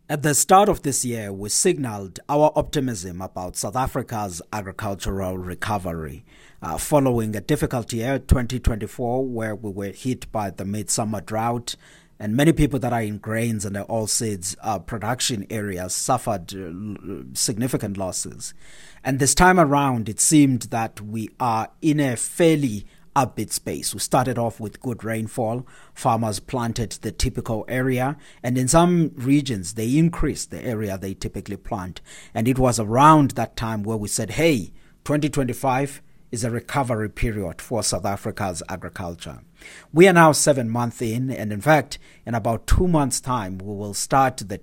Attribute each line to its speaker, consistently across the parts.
Speaker 1: At the start of this year, we signaled our optimism about South Africa's agricultural recovery. Following a difficult year, 2024, where we were hit by the midsummer drought, and many people that are in grains and the oilseeds production areas suffered significant losses. And this time around, it seemed that we are in a fairly upbeat space. We started off with good rainfall. Farmers planted the typical area, and in some regions, they increased the area they typically plant. And it was around that time where we said, hey, 2025 is a recovery period for South Africa's agriculture. We are now 7 months in, and in fact, in about 2 months' time, we will start the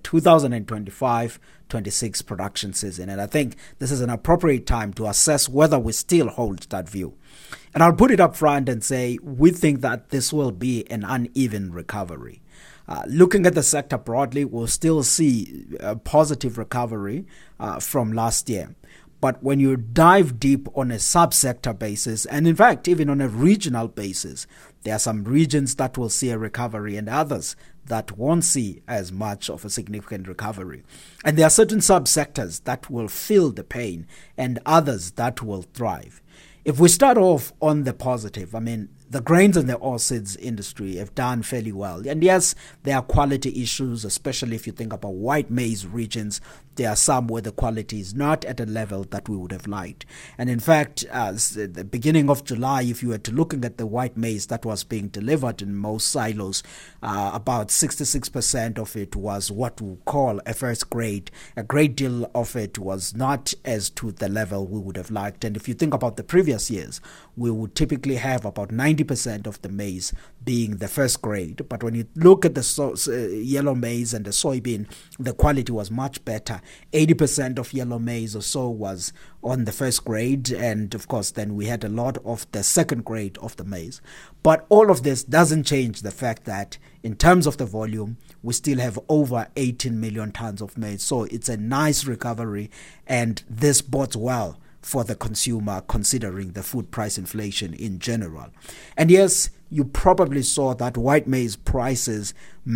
Speaker 1: 2025-26 production season. And I think this is an appropriate time to assess whether we still hold that view. And I'll put it up front and say we think that this will be an uneven recovery. Looking at the sector broadly, we'll still see a positive recovery from last year. But when you dive deep on a subsector basis, and in fact, even on a regional basis, there are some regions that will see a recovery and others that won't see as much of a significant recovery. And there are certain subsectors that will feel the pain and others that will thrive. If we start off on the positive, the grains and the oilseeds industry have done fairly well. And yes, there are quality issues, especially if you think about white maize regions. There are some where the quality is not at a level that we would have liked. And in fact, as at the beginning of July, if you were to looking at the white maize that was being delivered in most silos, about 66% of it was what we call a first grade. A great deal of it was not as to the level we would have liked. And if you think about the previous years, we would typically have about 90% of the maize being the first grade. But when you look at the yellow maize and the soybean, the quality was much better. 80% of yellow maize or so was on the first grade, and of course then we had a lot of the second grade of the maize. But all of this doesn't change the fact that in terms of the volume, we still have over 18 million tons of maize. So it's a nice recovery, and this bodes well for the consumer considering the food price inflation in general. And yes, you probably saw that white maize prices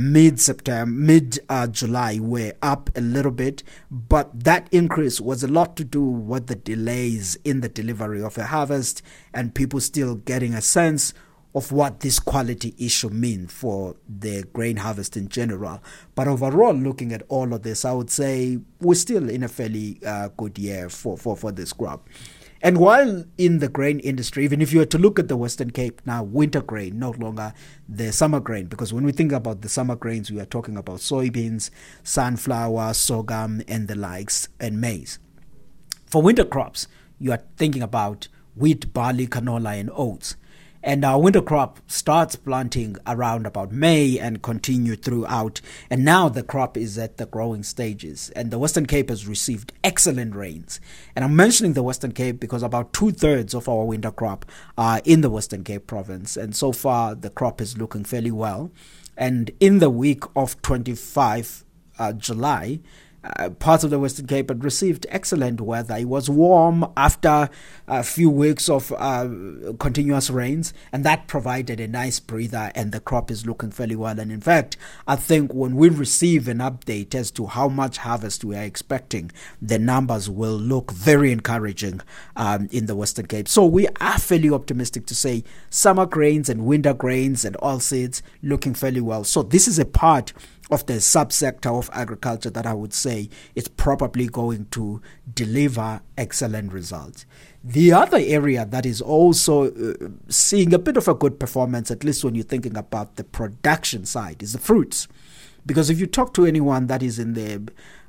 Speaker 1: mid-July were up a little bit, but that increase was a lot to do with the delays in the delivery of a harvest and people still getting a sense of what this quality issue means for the grain harvest in general. But overall, looking at all of this, I would say we're still in a fairly good year for this crop. And while in the grain industry, even if you were to look at the Western Cape now, winter grain, no longer the summer grain, because when we think about the summer grains, we are talking about soybeans, sunflower, sorghum, and the likes, and maize. For winter crops, you are thinking about wheat, barley, canola, and oats. And our winter crop starts planting around about May and continue throughout. And now the crop is at the growing stages. And the Western Cape has received excellent rains. And I'm mentioning the Western Cape because about 2/3 of our winter crop are in the Western Cape province. And so far, the crop is looking fairly well. And in the week of 25 July, parts of the Western Cape had received excellent weather. It was warm after a few weeks of continuous rains, and that provided a nice breather, and the crop is looking fairly well. And in fact, I think when we receive an update as to how much harvest we are expecting, the numbers will look very encouraging in the Western Cape. So we are fairly optimistic to say summer grains and winter grains and oilseeds looking fairly well. So this is a part of the subsector of agriculture that I would say is probably going to deliver excellent results. The other area that is also seeing a bit of a good performance, at least when you're thinking about the production side, is the fruits. Because if you talk to anyone that is in the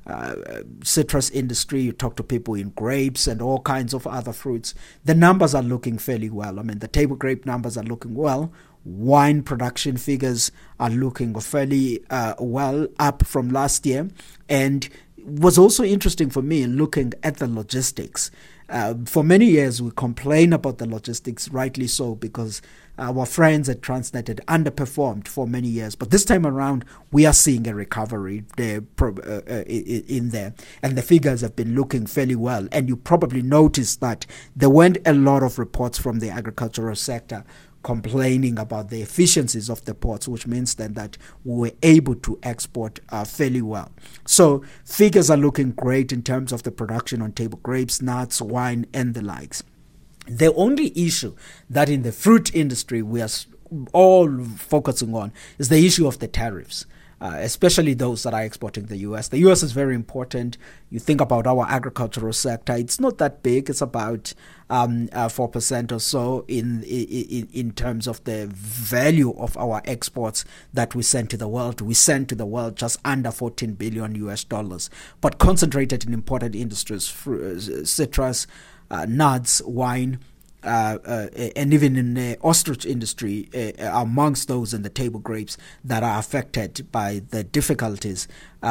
Speaker 1: citrus industry, you talk to people in grapes and all kinds of other fruits, the numbers are looking fairly well. The table grape numbers are looking well. Wine production figures are looking fairly well up from last year. And was also interesting for me looking at the logistics. For many years, we complain about the logistics, rightly so, because our friends at Transnet had underperformed for many years. But this time around, we are seeing a recovery there in there. And the figures have been looking fairly well. And you probably noticed that there weren't a lot of reports from the agricultural sector complaining about the efficiencies of the ports, which means then that we were able to export fairly well. So figures are looking great in terms of the production on table grapes, nuts, wine, and the likes. The only issue that in the fruit industry we are all focusing on is the issue of the tariffs. Especially those that are exporting the U.S. The U.S. is very important. You think about our agricultural sector; it's not that big. It's about 4% or so in terms of the value of our exports that we send to the world. We send to the world just under $14 billion US, but concentrated in important industries: citrus, nuts, wine. And even in the ostrich industry, amongst those in the table grapes that are affected by the difficulties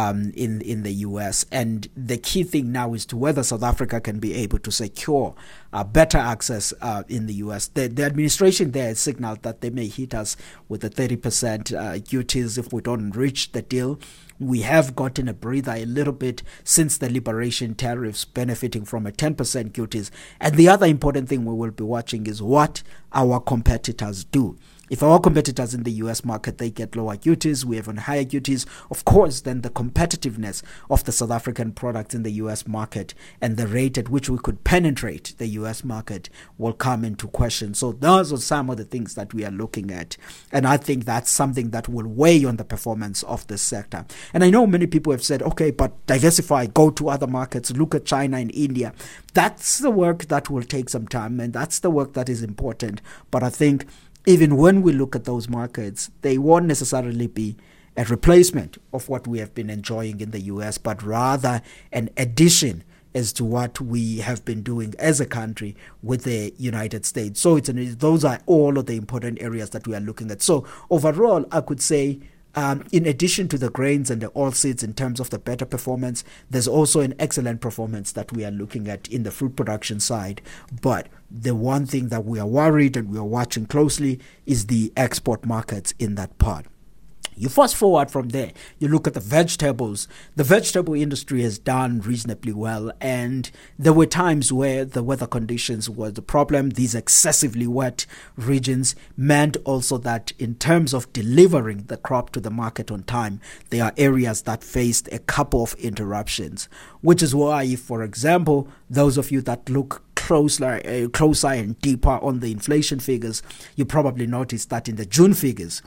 Speaker 1: in the U.S. And the key thing now is to whether South Africa can be able to secure better access in the U.S. The administration there has signaled that they may hit us with the 30% duties if we don't reach the deal. We have gotten a breather a little bit since the liberation tariffs, benefiting from a 10% duties. And the other important thing we will be watching is what our competitors do. If our competitors in the US market, they get lower duties, we have on higher duties, of course, then the competitiveness of the South African products in the US market and the rate at which we could penetrate the US market will come into question. So those are some of the things that we are looking at. And I think that's something that will weigh on the performance of this sector. And I know many people have said, okay, but diversify, go to other markets, look at China and India. That's the work that will take some time, and that's the work that is important. But I think even when we look at those markets, they won't necessarily be a replacement of what we have been enjoying in the US, but rather an addition as to what we have been doing as a country with the United States. So those are all of the important areas that we are looking at. So overall, I could say, in addition to the grains and the oilseeds in terms of the better performance, there's also an excellent performance that we are looking at in the fruit production side. But the one thing that we are worried and we are watching closely is the export markets in that part. You fast forward from there, you look at the vegetables. The vegetable industry has done reasonably well, and there were times where the weather conditions were the problem. These excessively wet regions meant also that in terms of delivering the crop to the market on time, there are areas that faced a couple of interruptions, which is why, for example, those of you that look closer and deeper on the inflation figures, you probably noticed that in the June figures,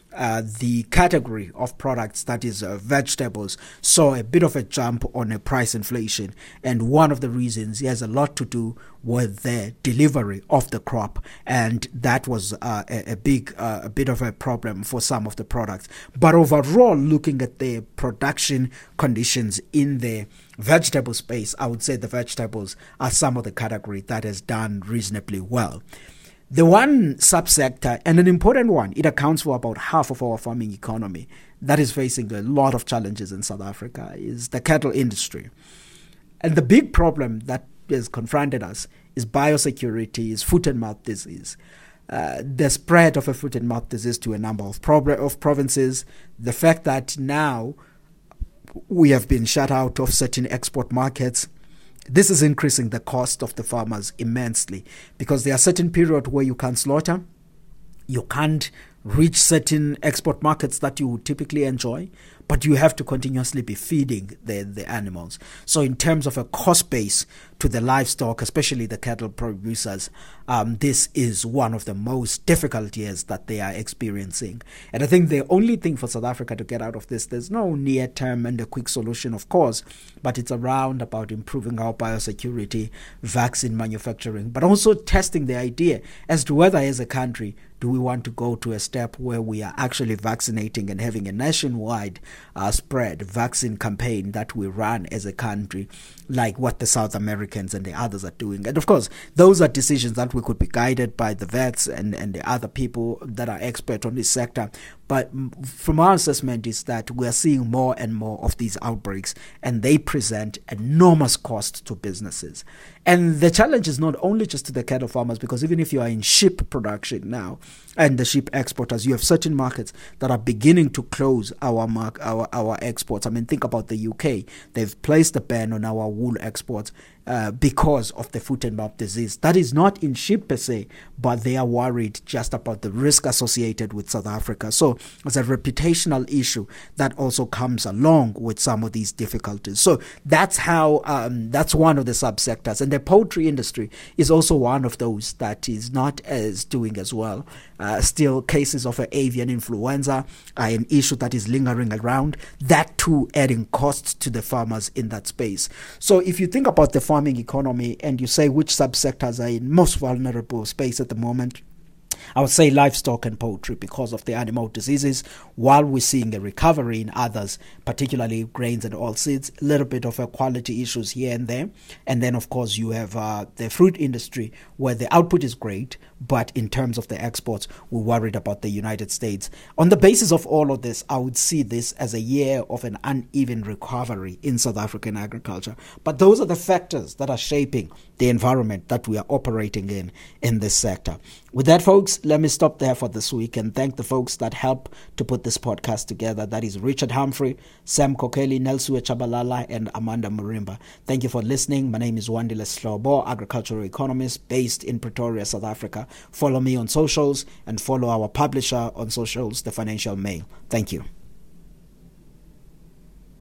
Speaker 1: the category of products, that is vegetables, saw a bit of a jump on a price inflation. And one of the reasons has a lot to do with the delivery of the crop. And that was a bit of a problem for some of the products. But overall, looking at the production conditions in the vegetable space, I would say the vegetables are some of the category that has done reasonably well. The one subsector, and an important one, it accounts for about half of our farming economy, that is facing a lot of challenges in South Africa, is the cattle industry. And the big problem that has confronted us is biosecurity, is foot and mouth disease. The spread of a foot and mouth disease to a number of provinces, the fact that now we have been shut out of certain export markets. This is increasing the cost of the farmers immensely, because there are certain periods where you can't slaughter, you can't reach certain export markets that you would typically enjoy, but you have to continuously be feeding the animals. So in terms of a cost base to the livestock, especially the cattle producers, this is one of the most difficult years that they are experiencing. And I think the only thing for South Africa to get out of this, there's no near term and a quick solution, of course, but it's around about improving our biosecurity, vaccine manufacturing, but also testing the idea as to whether as a country, do we want to go to a step where we are actually vaccinating and having a nationwide spread vaccine campaign that we run as a country, like what the South Americans and the others are doing? And of course, those are decisions that we could be guided by the vets and the other people that are expert on this sector. But from our assessment is that we are seeing more and more of these outbreaks, and they present enormous cost to businesses. And the challenge is not only just to the cattle farmers, because even if you are in sheep production now and the sheep exporters, you have certain markets that are beginning to close our exports. I mean, think about the UK. They've placed a ban on our wool exports. because of the foot and mouth disease. That is not in sheep per se, but they are worried just about the risk associated with South Africa. So it's a reputational issue that also comes along with some of these difficulties. So that's how, that's one of the subsectors. And the poultry industry is also one of those that is not as doing as well. Still, cases of avian influenza are an issue that is lingering around, that too adding costs to the farmers in that space. So if you think about the farming economy and you say which subsectors are in most vulnerable space at the moment, I would say livestock and poultry because of the animal diseases, while we're seeing a recovery in others, particularly grains and oilseeds, a little bit of quality issues here and there. And then, of course, you have the fruit industry where the output is great, but in terms of the exports, we're worried about the United States. On the basis of all of this, I would see this as a year of an uneven recovery in South African agriculture. But those are the factors that are shaping the environment that we are operating in this sector. With that, folks, let me stop there for this week and thank the folks that helped to put this podcast together. That is Richard Humphrey, Sam Kokeli, Nelsuwe Chabalala, and Amanda Murimba. Thank you for listening. My name is Wandile Slobo, agricultural economist based in Pretoria, South Africa. Follow me on socials and follow our publisher on socials, The Financial Mail. Thank you.